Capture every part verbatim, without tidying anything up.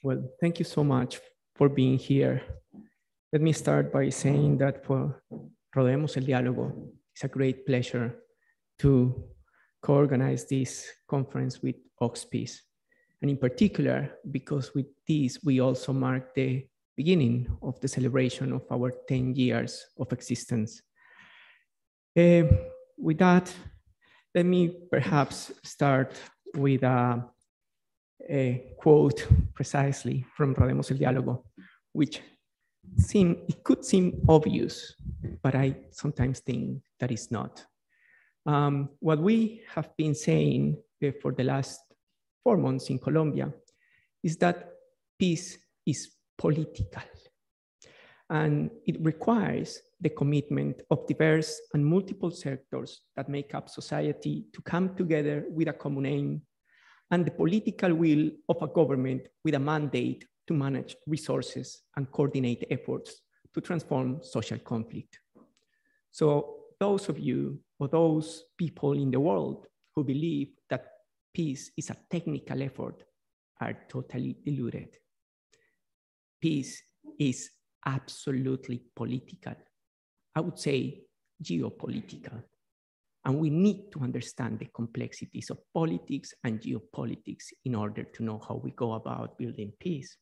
Well, thank you so much for being here. Let me start by saying that for Rodemos el Diálogo, it's a great pleasure to co-organize this conference with Oxpeace. And in particular, because with this, we also mark the beginning of the celebration of our ten years of existence. Uh, with that, let me perhaps start with a, a quote precisely from Rodemos el Diálogo, which seem, it could seem obvious, but I sometimes think that it's not. Um, what we have been saying uh, for the last four months in Colombia is that peace is political, and it requires the commitment of diverse and multiple sectors that make up society to come together with a common aim, and the political will of a government with a mandate to manage resources and coordinate efforts to transform social conflict. So those of you or those people in the world who believe that peace is a technical effort are totally deluded. Peace is absolutely political. I would say geopolitical. And we need to understand the complexities of politics and geopolitics in order to know how we go about building peace.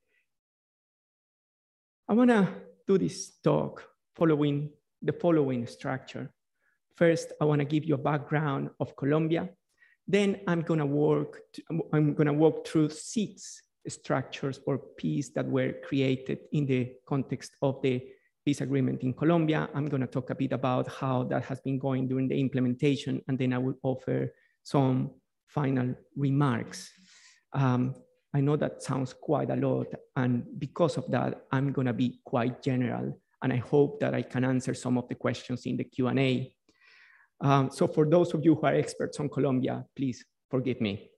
I wanna do this talk following the following structure. First, I wanna give you a background of Colombia. Then I'm gonna work, to, I'm gonna walk through six structures for peace that were created in the context of the peace agreement in Colombia. I'm gonna talk a bit about how that has been going during the implementation, and then I will offer some final remarks. Um, I know that sounds quite a lot, and because of that, I'm gonna be quite general, and I hope that I can answer some of the questions in the Q and A. Um, so for those of you who are experts on Colombia, please forgive me.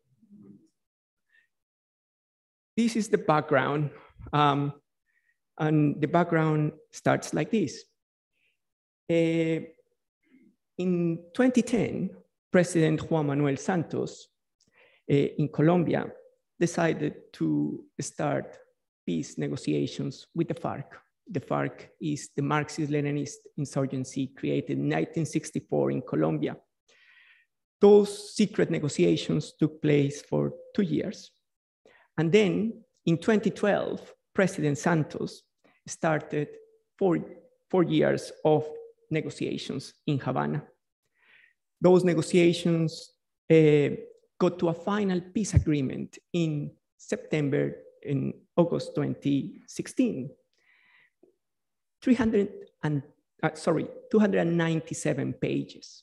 This is the background, um, and the background starts like this. Uh, in twenty ten, President Juan Manuel Santos uh, in Colombia decided to start peace negotiations with the FARC. The FARC is the Marxist-Leninist insurgency created in nineteen sixty-four in Colombia. Those secret negotiations took place for two years. And then in twenty twelve, President Santos started four, four years of negotiations in Havana. Those negotiations uh, got to a final peace agreement in September, in August twenty sixteen. three hundred and, uh, sorry, two hundred ninety-seven pages,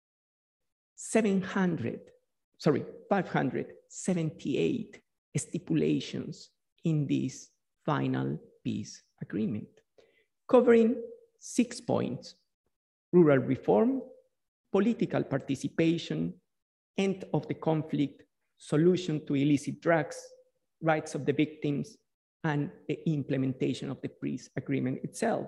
seven hundred, sorry, five hundred seventy-eight stipulations in this final peace agreement, covering six points: rural reform, political participation, end of the conflict, solution to illicit drugs, rights of the victims, and the implementation of the peace agreement itself.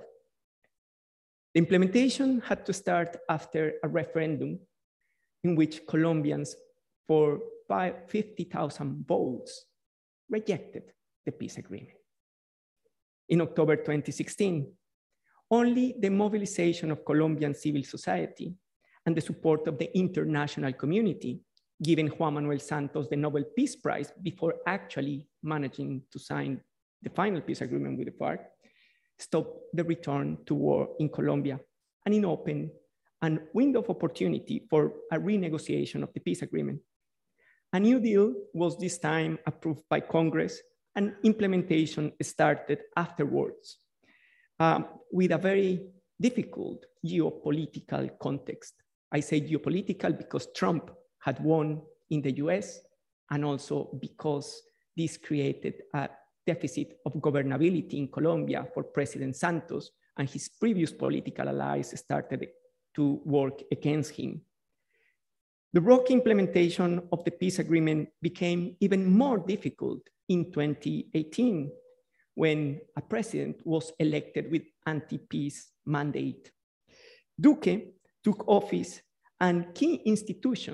The implementation had to start after a referendum in which Colombians, for fifty thousand votes, rejected the peace agreement. In October twenty sixteen, only the mobilization of Colombian civil society and the support of the international community, giving Juan Manuel Santos the Nobel Peace Prize before actually managing to sign the final peace agreement with the FARC, stopped the return to war in Colombia, and it opened a window of opportunity for a renegotiation of the peace agreement. A new deal was this time approved by Congress, and implementation started afterwards, um, with a very difficult geopolitical context. I say geopolitical because Trump had won in the U S, and also because this created a deficit of governability in Colombia for President Santos, and his previous political allies started to work against him. The rocky implementation of the peace agreement became even more difficult in twenty eighteen, when a president was elected with anti-peace mandate. Duque took office, and key institutions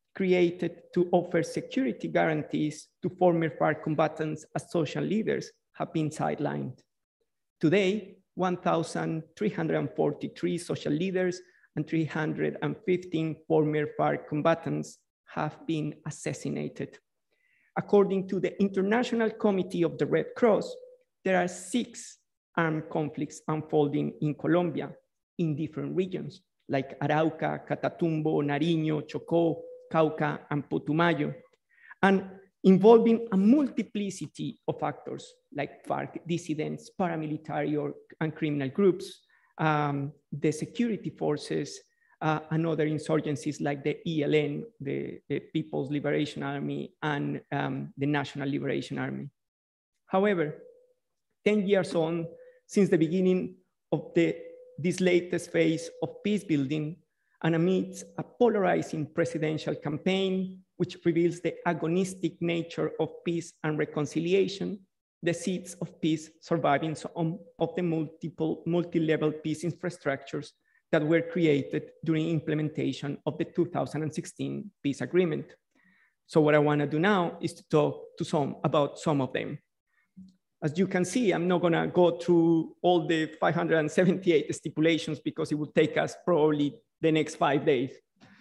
created to offer security guarantees to former FARC combatants as social leaders have been sidelined. Today, one thousand three hundred forty-three social leaders and three hundred fifteen former FARC combatants have been assassinated. According to the International Committee of the Red Cross, there are six armed conflicts unfolding in Colombia in different regions, like Arauca, Catatumbo, Nariño, Chocó, Cauca, and Putumayo, and involving a multiplicity of actors like FARC dissidents, paramilitary or, and criminal groups, um, the security forces, uh, and other insurgencies like the E L N, the, the People's Liberation Army, and um, the National Liberation Army. However, ten years on, since the beginning of the, this latest phase of peace building, and amidst a polarizing presidential campaign, which reveals the agonistic nature of peace and reconciliation, the seeds of peace surviving some of the multiple, multi-level peace infrastructures that were created during implementation of the two thousand sixteen peace agreement. So what I wanna do now is to talk to some about some of them. As you can see, I'm not gonna go through all the five hundred seventy-eight stipulations because it would take us probably the next five days.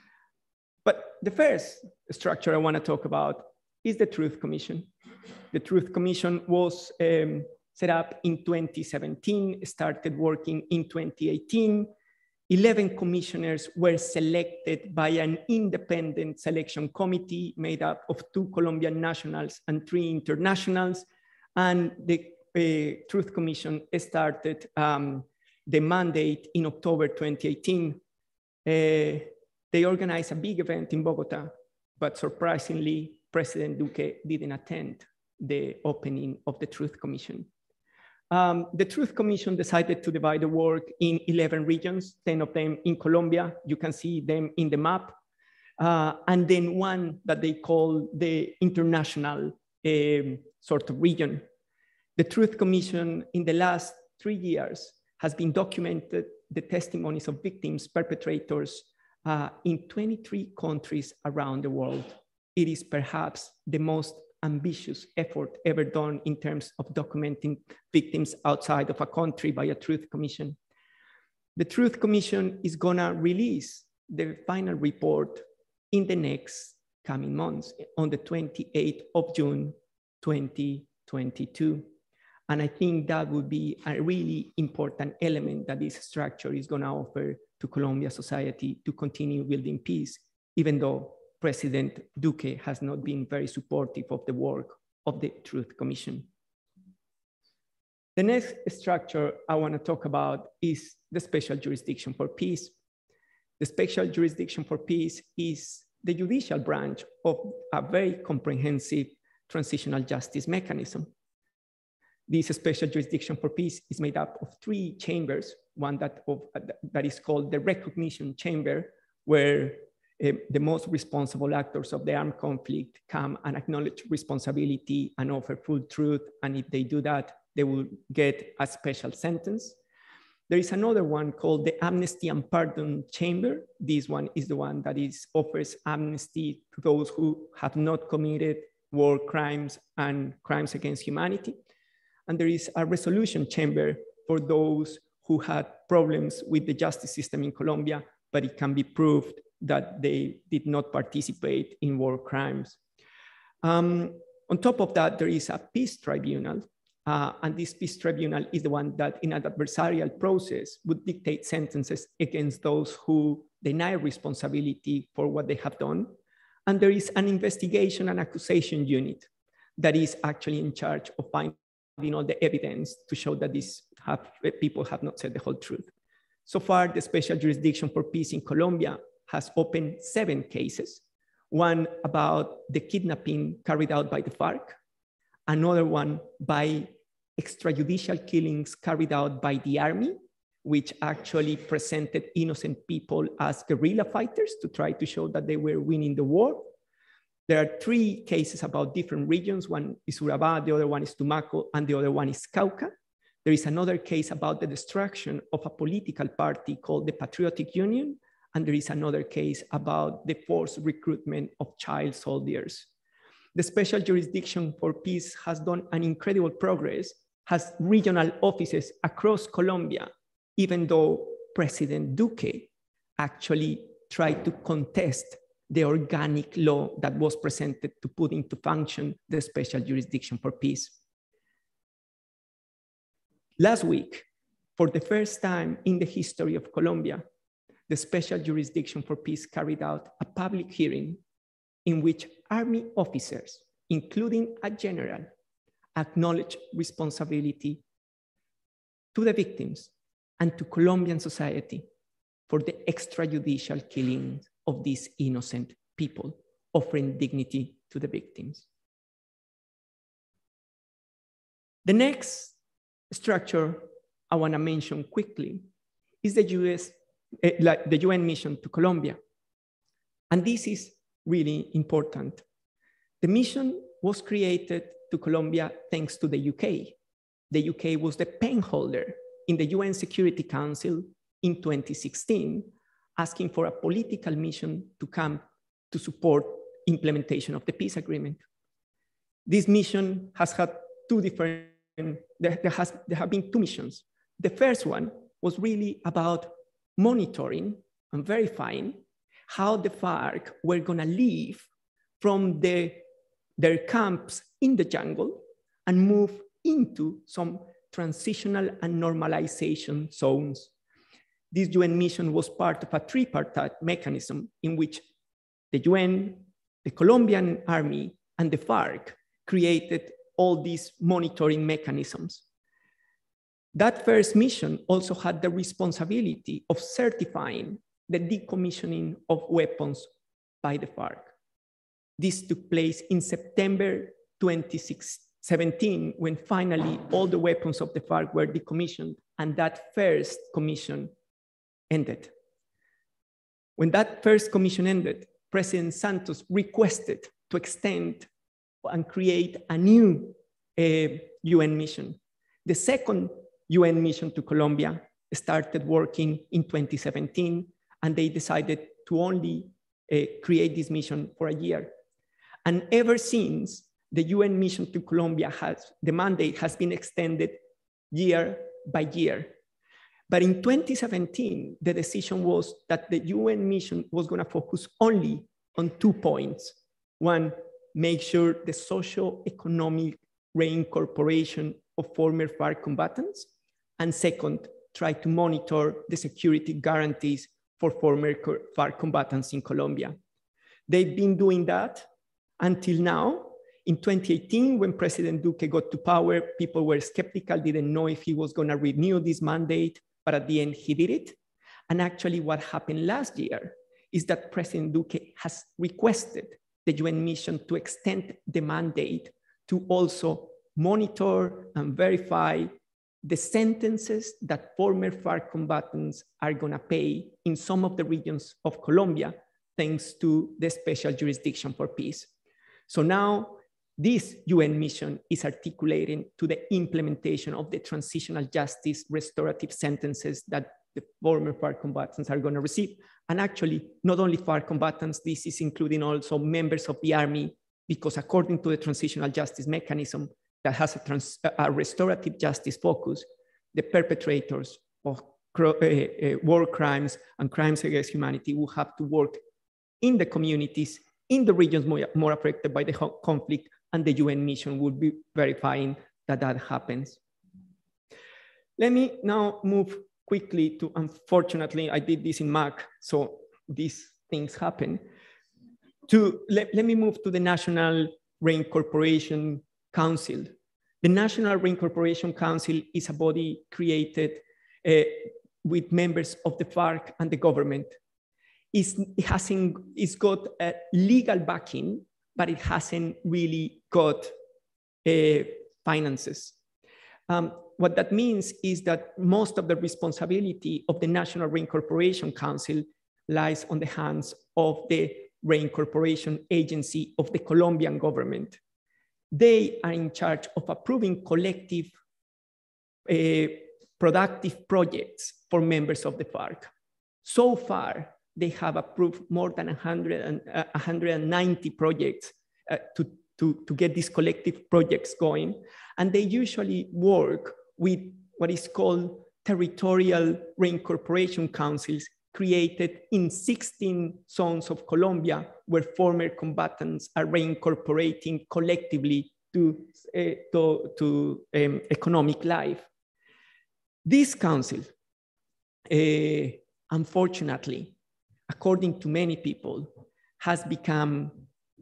But the first structure I wanna talk about is the Truth Commission. The Truth Commission was um, set up in twenty seventeen, started working in twenty eighteen. eleven commissioners were selected by an independent selection committee made up of two Colombian nationals and three internationals. And the uh, Truth Commission started um, the mandate in October twenty eighteen. Uh, they organized a big event in Bogota, but surprisingly, President Duque didn't attend the opening of the Truth Commission. Um, the Truth Commission decided to divide the work in eleven regions, ten of them in Colombia. You can see them in the map. Uh, and then one that they call the international um, sort of region. The Truth Commission in the last three years has been documented the testimonies of victims, perpetrators uh, in twenty-three countries around the world. It is perhaps the most ambitious effort ever done in terms of documenting victims outside of a country by a Truth Commission. The Truth Commission is gonna release the final report in the next coming months, on the twenty-eighth of June, twenty twenty-two. And I think that would be a really important element that this structure is gonna offer to Colombia society to continue building peace, even though President Duque has not been very supportive of the work of the Truth Commission. The next structure I want to talk about is the Special Jurisdiction for Peace. The Special Jurisdiction for Peace is the judicial branch of a very comprehensive transitional justice mechanism. This Special Jurisdiction for Peace is made up of three chambers, one that, of, that is called the Recognition Chamber, where Uh, the most responsible actors of the armed conflict come and acknowledge responsibility and offer full truth. And if they do that, they will get a special sentence. There is another one called the Amnesty and Pardon Chamber. This one is the one that is, offers amnesty to those who have not committed war crimes and crimes against humanity. And there is a resolution chamber for those who had problems with the justice system in Colombia, but it can be proved that they did not participate in war crimes. Um, on top of that, there is a peace tribunal, uh, and this peace tribunal is the one that in an adversarial process would dictate sentences against those who deny responsibility for what they have done. And there is an investigation and accusation unit that is actually in charge of finding all the evidence to show that these have, people have not said the whole truth. So far, the Special Jurisdiction for Peace in Colombia has opened seven cases, one about the kidnapping carried out by the FARC, another one by extrajudicial killings carried out by the army, which actually presented innocent people as guerrilla fighters to try to show that they were winning the war. There are three cases about different regions. One is Urabá, the other one is Tumaco, and the other one is Cauca. There is another case about the destruction of a political party called the Patriotic Union, and there is another case about the forced recruitment of child soldiers. The Special Jurisdiction for Peace has done an incredible progress, has regional offices across Colombia, even though President Duque actually tried to contest the organic law that was presented to put into function the Special Jurisdiction for Peace. Last week, for the first time in the history of Colombia, the Special Jurisdiction for Peace carried out a public hearing in which army officers, including a general, acknowledged responsibility to the victims and to Colombian society for the extrajudicial killing of these innocent people, offering dignity to the victims. The next structure I want to mention quickly is the U S, uh, like the U N mission to Colombia. And this is really important. The mission was created to Colombia thanks to the U K. The U K was the pen holder in the U N Security Council in twenty sixteen, asking for a political mission to come to support implementation of the peace agreement. This mission has had two different, there, there, has, there have been two missions. The first one was really about monitoring and verifying how the FARC were gonna leave from the, their camps in the jungle and move into some transitional and normalization zones. This U N mission was part of a tripartite mechanism in which the U N, the Colombian army, and the FARC created all these monitoring mechanisms. That first mission also had the responsibility of certifying the decommissioning of weapons by the FARC. This took place in September twenty seventeen, when finally all the weapons of the FARC were decommissioned, and that first commission ended. When that first commission ended, President Santos requested to extend and create a new uh, U N mission. The second U N mission to Colombia started working in twenty seventeen, and they decided to only uh, create this mission for a year. And ever since, the U N mission to Colombia has, the mandate has been extended year by year. But in twenty seventeen, the decision was that the U N mission was gonna focus only on two points. One, make sure the socio-economic reincorporation of former FARC combatants. And second, try to monitor the security guarantees for former FARC combatants in Colombia. They've been doing that until now. In twenty eighteen, when President Duque got to power, people were skeptical, didn't know if he was gonna renew this mandate, but at the end he did it. And actually what happened last year is that President Duque has requested the U N mission to extend the mandate to also monitor and verify the sentences that former FARC combatants are gonna pay in some of the regions of Colombia, thanks to the Special Jurisdiction for Peace. So now this U N mission is articulating to the implementation of the transitional justice restorative sentences that the former FARC combatants are gonna receive. And actually, not only FARC combatants, this is including also members of the army, because according to the transitional justice mechanism that has a, trans, a restorative justice focus, the perpetrators of uh, uh, war crimes and crimes against humanity will have to work in the communities, in the regions more, more affected by the conflict, and the U N mission would be verifying that that happens. Let me now move quickly to, unfortunately, I did this in Mac, so these things happen. To, let, let me move to the National Reincorporation Council. The National Reincorporation Council is a body created uh, with members of the FARC and the government. It's, it hasn't, it's got a legal backing, but it hasn't really got uh, finances. Um, what that means is that most of the responsibility of the National Reincorporation Council lies on the hands of the Reincorporation Agency of the Colombian government. They are in charge of approving collective uh, productive projects for members of the FARC. So far, they have approved more than one hundred and, uh, one hundred ninety projects uh, to, to, to get these collective projects going. And they usually work with what is called territorial reincorporation councils created in sixteen zones of Colombia, where former combatants are reincorporating collectively to, uh, to, to um, economic life. This council, uh, unfortunately, according to many people, has become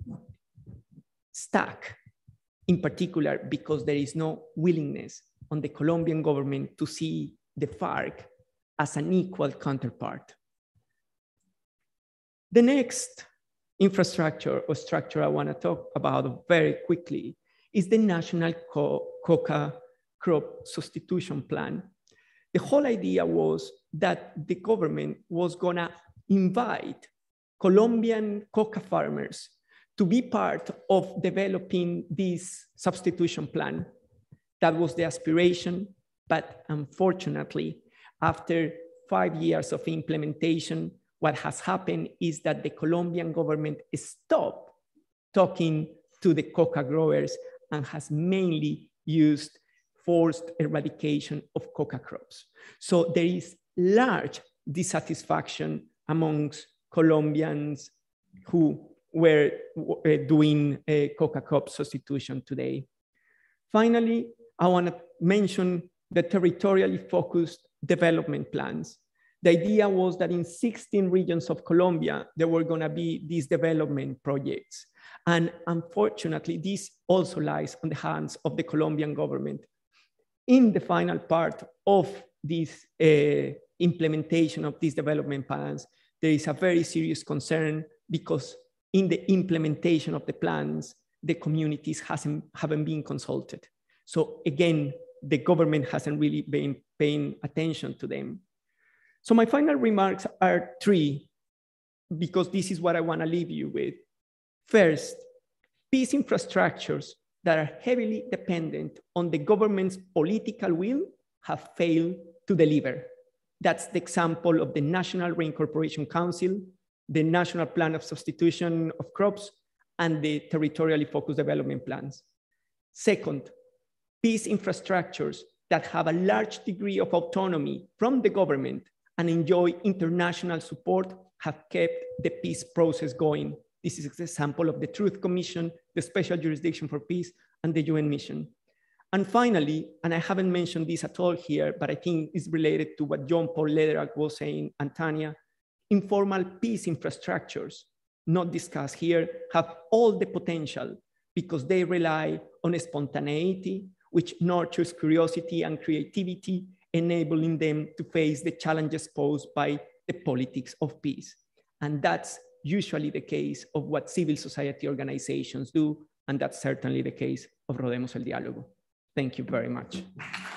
stuck, in particular because there is no willingness on the Colombian government to see the FARC as an equal counterpart. The next infrastructure or structure I want to talk about very quickly is the National Co Coca Crop Substitution Plan. The whole idea was that the government was gonna invite Colombian coca farmers to be part of developing this substitution plan. That was the aspiration, but unfortunately, after five years of implementation, what has happened is that the Colombian government stopped talking to the coca growers and has mainly used forced eradication of coca crops. So there is large dissatisfaction amongst Colombians who were uh, doing uh, coca crop substitution today. Finally, I want to mention the territorially focused development plans. The idea was that in sixteen regions of Colombia, there were going to be these development projects. And unfortunately, this also lies on the hands of the Colombian government. In the final part of this uh, implementation of these development plans, there is a very serious concern because in the implementation of the plans, the communities hasn't, haven't been consulted. So again, the government hasn't really been paying attention to them. So my final remarks are three, because this is what I want to leave you with. First, peace infrastructures that are heavily dependent on the government's political will have failed to deliver. That's the example of the National Reincorporation Council, the National Plan of Substitution of Crops, and the territorially focused development plans. Second, peace infrastructures that have a large degree of autonomy from the government and enjoy international support have kept the peace process going. This is an example of the Truth Commission, the Special Jurisdiction for Peace, and the U N mission. And finally, and I haven't mentioned this at all here, but I think it's related to what John Paul Lederach was saying, and Tanya, informal peace infrastructures, not discussed here, have all the potential because they rely on spontaneity, which nurtures curiosity and creativity, enabling them to face the challenges posed by the politics of peace. And that's usually the case of what civil society organizations do, and that's certainly the case of Rodemos el Diálogo. Thank you very much.